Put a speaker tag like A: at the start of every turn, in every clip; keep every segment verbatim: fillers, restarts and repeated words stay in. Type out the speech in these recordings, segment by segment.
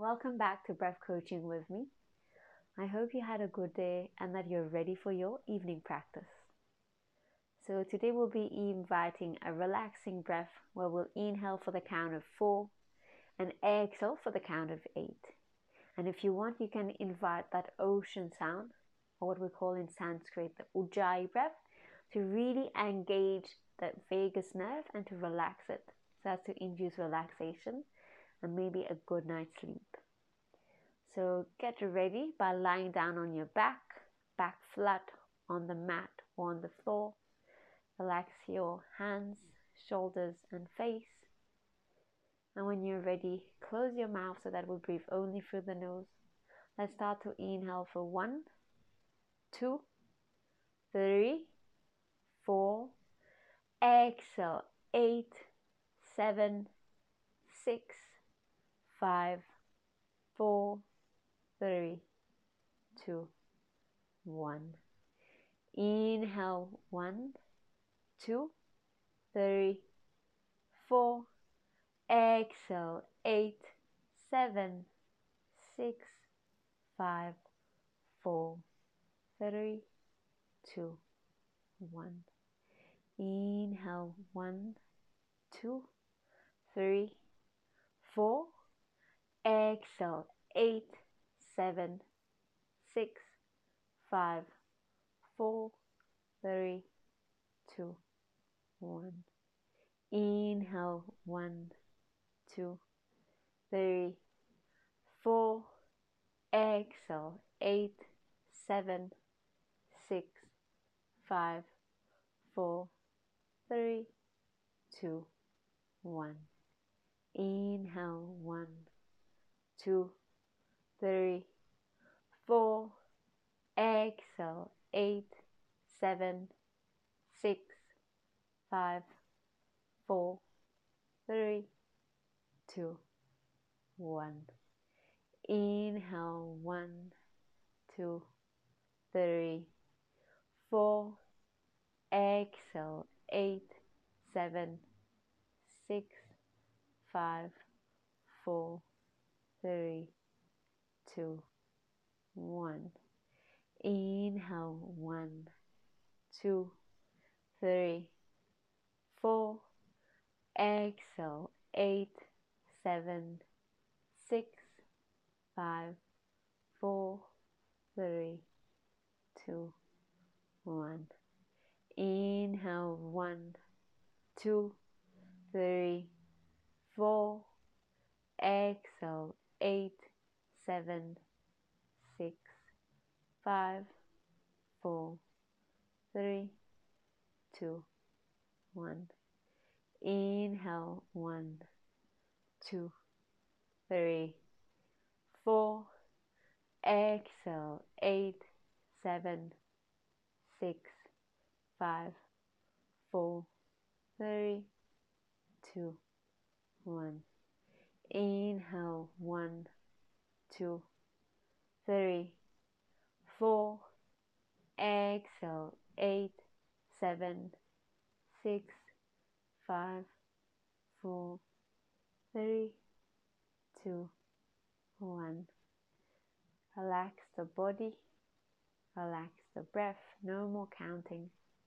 A: Welcome back to Breath Coaching with me. I hope you had a good day and that you're ready for your evening practice. So today we'll be inviting a relaxing breath where we'll inhale for the count of four and exhale for the count of eight. And if you want, you can invite that ocean sound, or what we call in Sanskrit the Ujjayi breath, to really engage that vagus nerve and to relax it. So that's to induce relaxation and maybe a good night's sleep. So get ready by lying down on your back, back flat on the mat or on the floor. Relax your hands, shoulders and face. And when you're ready, close your mouth so that we breathe only through the nose. Let's start to inhale for one, two, three, four. Exhale, eight, seven, six, five, four, three, two, one. Inhale, one, two, three, four. Exhale, eight, seven, six, five, four, three, two, one. Inhale, one, two, three, four. Exhale, eight, seven, six, five, four, three, two, one. Inhale, one, two, three, four. Exhale, eight, seven, six, five, four, three, two, one. Inhale, one, two, three, four. Exhale, eight, seven, six, five, four, three, two, one. Inhale, one, two, three, four. Exhale, eight, seven, six, five, four, three, two, one. Inhale, one, two, three, four. Exhale, eight, seven, six, five, four, three, two, one. Inhale, one, two, three, four. Exhale, eight, seven, six, five, four, three, two, one. Inhale, one, two, three, four. Exhale, eight, seven, six, five, four, three, two, one. Inhale, one, two, three, four. Exhale, eight, seven, six, five, four, three, two, one. Relax the body, relax the breath, no more counting.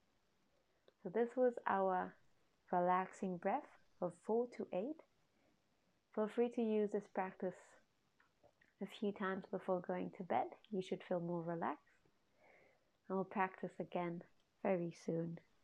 A: So this was our relaxing breath of four to eight. Feel free to use this practice a few times before going to bed. You should feel more relaxed. And we'll practice again very soon.